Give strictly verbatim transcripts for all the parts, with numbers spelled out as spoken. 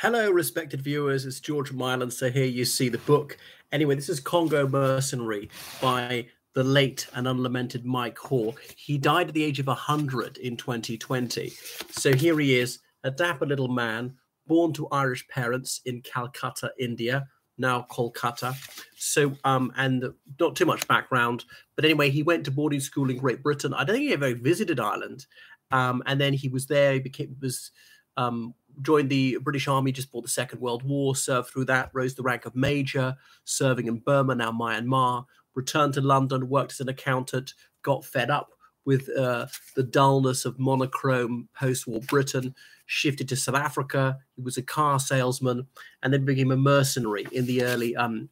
Hello, respected viewers. It's George Mylan. So here you see the book. Anyway, this is Congo Mercenary by the late and unlamented Mike Hoare. He died at the age of one hundred in twenty twenty. So here he is, a dapper little man, born to Irish parents in Calcutta, India, now Kolkata. So, um, and not too much background, but anyway, he went to boarding school in Great Britain. I don't think he ever visited Ireland. Um, and then he was there, he became, was, um, joined the British Army just before the Second World War, served through that, rose to the rank of major, serving in Burma, now Myanmar, returned to London, worked as an accountant, got fed up with uh, the dullness of monochrome post-war Britain, shifted to South Africa. He was a car salesman, and then became a mercenary in the early um,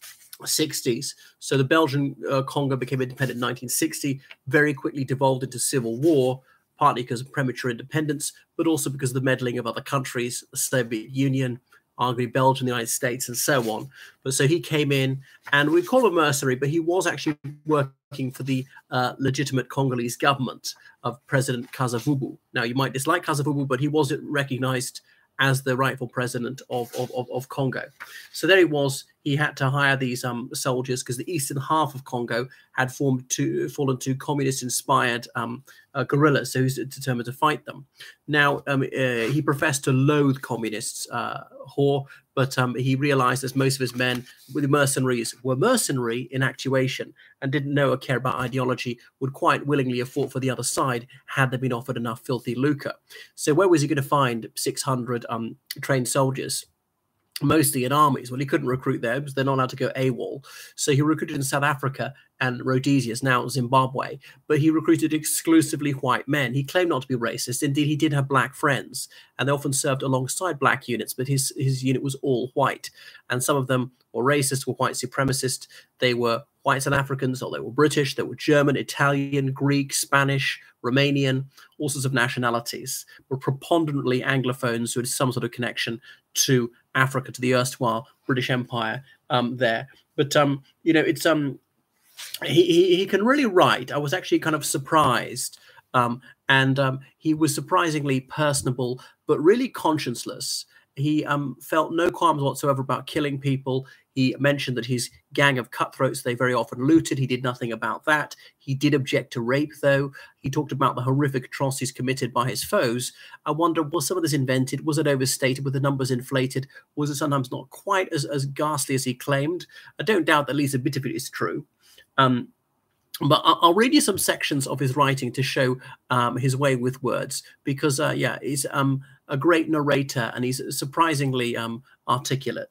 sixties. So the Belgian uh, Congo became independent in nineteen sixty, very quickly devolved into civil war, partly because of premature independence, but also because of the meddling of other countries, the Soviet Union, arguably Belgium, the United States, and so on. But so he came in, and we call him a mercenary, but he was actually working for the uh, legitimate Congolese government of President Kasavubu. Now, you might dislike Kasavubu, but he was recognized as the rightful president of, of, of, of Congo. So there he was. He had to hire these um, soldiers because the eastern half of Congo had formed to, fallen to communist-inspired um, uh, guerrillas, so he was determined to fight them. Now, um, uh, he professed to loathe communists, uh, Hoare, but um, he realized that most of his men, the mercenaries, were mercenary in actuation and didn't know or care about ideology, would quite willingly have fought for the other side had they been offered enough filthy lucre. So where was he going to find six hundred um, trained soldiers? Mostly in armies. Well, he couldn't recruit there because they're not allowed to go AWOL. So he recruited in South Africa and Rhodesia, now Zimbabwe, but he recruited exclusively white men. He claimed not to be racist. Indeed, he did have black friends, and they often served alongside black units, but his, his unit was all white. And some of them were racist, were white supremacist. They were white South Africans, or they were British, they were German, Italian, Greek, Spanish, Romanian, all sorts of nationalities, were preponderantly Anglophones who had some sort of connection to Africa, to the erstwhile British Empire um, there. But, um, you know, it's um, he, he, he can really write. I was actually kind of surprised. Um, and um, he was surprisingly personable, but really conscienceless. He um, felt no qualms whatsoever about killing people. He mentioned that his gang of cutthroats, they very often looted. He did nothing about that. He did object to rape, though. He talked about the horrific atrocities committed by his foes. I wonder, was some of this invented? Was it overstated? Were the numbers inflated? Was it sometimes not quite as, as ghastly as he claimed? I don't doubt that at least a bit of it is true. Um, But I'll read you some sections of his writing to show um, his way with words, because, uh, yeah, he's um, a great narrator and he's surprisingly um, articulate.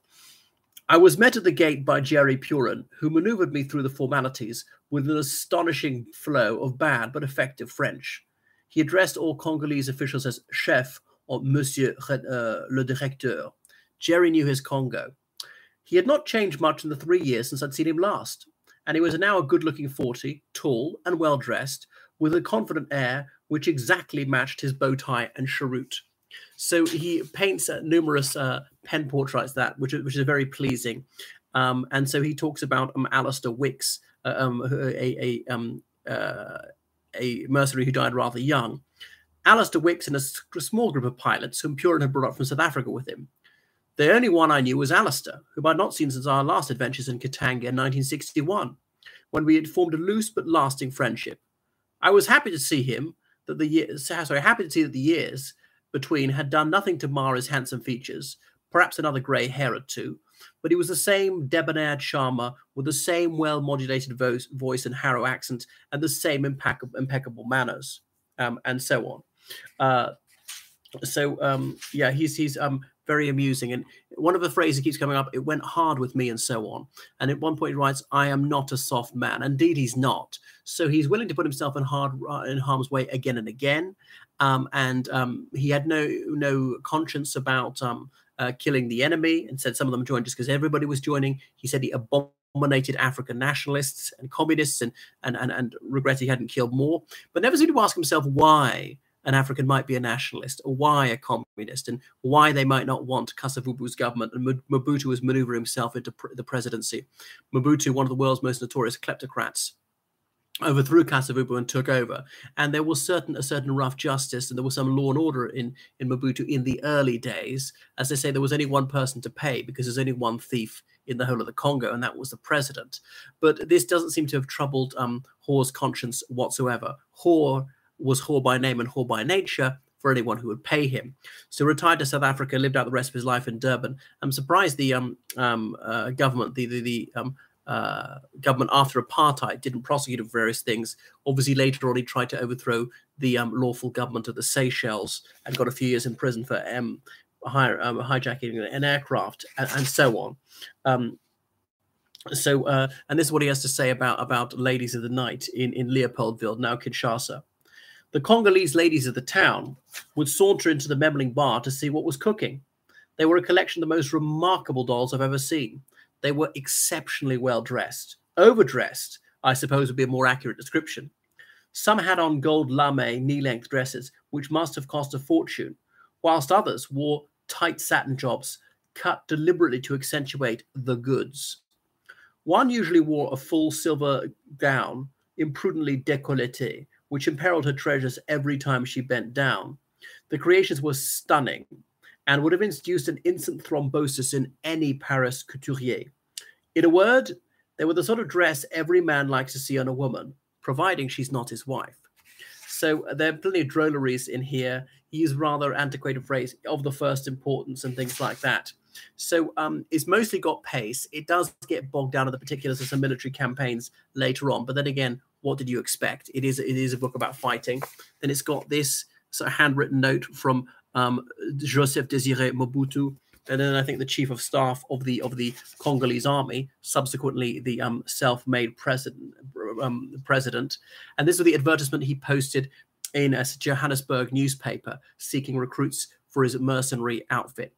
I was met at the gate by Jerry Purin, who maneuvered me through the formalities with an astonishing flow of bad but effective French. He addressed all Congolese officials as chef or monsieur uh, le directeur. Jerry knew his Congo. He had not changed much in the three years since I'd seen him last, and he was now a good-looking forty, tall and well-dressed, with a confident air which exactly matched his bow tie and cheroot. So he paints uh, numerous uh, pen portraits that, which, which is very pleasing. Um, and so he talks about um, Alistair Wicks, uh, um, a, a, um, uh, a mercenary who died rather young. Alistair Wicks and a, a small group of pilots whom Purin had brought up from South Africa with him. The only one I knew was Alistair, whom I'd not seen since our last adventures in Katanga in nineteen sixty-one, when we had formed a loose but lasting friendship. I was happy to see him that the years, sorry, happy to see that the years between had done nothing to mar his handsome features, perhaps another grey hair or two, but he was the same debonair charmer with the same well-modulated vo voice and Harrow accent and the same impeccable, impeccable manners, um, and so on. Uh, so, um, yeah, he's he's um. very amusing. And one of the phrases keeps coming up, it went hard with me and so on. And at one point he writes, I am not a soft man. Indeed, he's not. So he's willing to put himself in hard uh, in harm's way again and again. Um, and um, he had no no conscience about um, uh, killing the enemy, and said some of them joined just because everybody was joining. He said he abominated African nationalists and communists and, and, and, and regretted he hadn't killed more, but never seemed to ask himself why an African might be a nationalist, or why a communist, and why they might not want Kasavubu's government. And Mobutu was maneuvering himself into pr the presidency. Mobutu, one of the world's most notorious kleptocrats. overthrew Kasavubu and took over. And there was certain a certain rough justice, and there was some law and order in, in Mobutu in the early days. As they say, there was only one person to pay because there's only one thief in the whole of the Congo, and that was the president. But this doesn't seem to have troubled um, Hoare's conscience whatsoever. Hoare was Hoare by name and Hoare by nature for anyone who would pay him. So retired to South Africa, lived out the rest of his life in Durban. I'm surprised the um, um, uh, government, the, the, the um, Uh, government after apartheid didn't prosecute him for various things. Obviously, later on, he tried to overthrow the um, lawful government of the Seychelles and got a few years in prison for um, hi um, hijacking an aircraft and, and so on. Um, so, uh, and this is what he has to say about about ladies of the night in in Leopoldville, now Kinshasa. The Congolese ladies of the town would saunter into the Memling bar to see what was cooking. They were a collection of the most remarkable dolls I've ever seen. They were exceptionally well dressed. Overdressed, I suppose, would be a more accurate description. Some had on gold lame knee-length dresses, which must have cost a fortune, whilst others wore tight satin jobs cut deliberately to accentuate the goods. One usually wore a full silver gown, imprudently décolleté, which imperiled her treasures every time she bent down. The creations were stunning and would have induced an instant thrombosis in any Paris couturier. In a word, they were the sort of dress every man likes to see on a woman, providing she's not his wife. So there are plenty of drolleries in here. He used rather antiquated phrase of the first importance and things like that. So um, it's mostly got pace. It does get bogged down in the particulars of some military campaigns later on. But then again, what did you expect? It is, it is a book about fighting. Then it's got this sort of handwritten note from um, Joseph Désiré Mobutu, and then I think the chief of staff of the of the Congolese army, subsequently the um, self-made president, um, president. And this was the advertisement he posted in a Johannesburg newspaper seeking recruits for his mercenary outfit.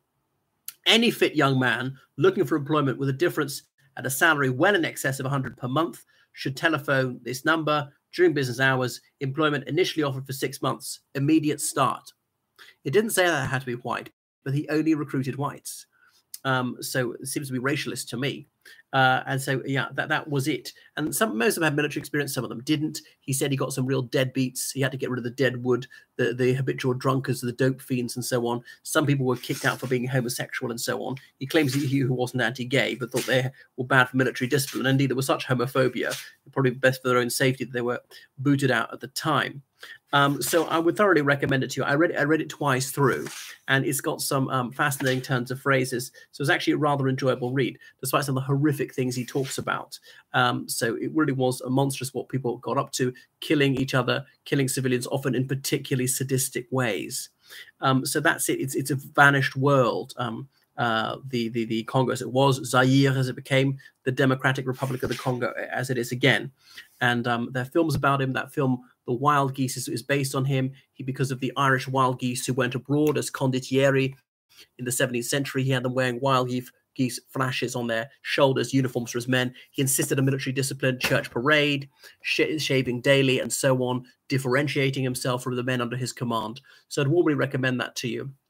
Any fit young man looking for employment with a difference at a salary well in excess of one hundred per month should telephone this number during business hours. Employment initially offered for six months. Immediate start. It didn't say that it had to be white, but he only recruited whites. Um, so it seems to be racialist to me. Uh, and so, yeah, that, that was it. And some, most of them had military experience. Some of them didn't. He said he got some real deadbeats. He had to get rid of the dead wood, the, the habitual drunkards, the dope fiends, and so on. Some people were kicked out for being homosexual and so on. He claims he, he wasn't anti-gay, but thought they were bad for military discipline. Indeed, there was such homophobia, probably best for their own safety, that they were booted out at the time. Um, so I would thoroughly recommend it to you. I read it, I read it twice through, and it's got some um, fascinating turns of phrases. So it's actually a rather enjoyable read, despite some of the horrific things he talks about. Um, so it really was a monstrous what people got up to, killing each other, killing civilians, often in particularly sadistic ways. Um, so that's it. It's it's a vanished world. Um, uh, the the the Congo as it was, Zaire as it became, the Democratic Republic of the Congo as it is again. And um, there are films about him. That film, The Wild Geese, is, is based on him. He, because of the Irish wild geese who went abroad as condottieri in the seventeenth century, he had them wearing wild geese, geese flashes on their shoulders, uniforms for his men. He insisted on military discipline, church parade, sh shaving daily, and so on, differentiating himself from the men under his command. So I'd warmly recommend that to you.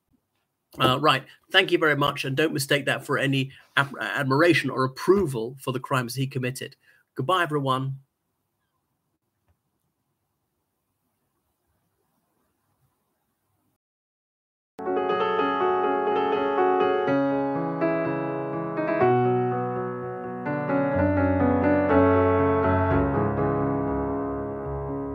Uh, right. Thank you very much. And don't mistake that for any admiration or approval for the crimes he committed. Goodbye, everyone.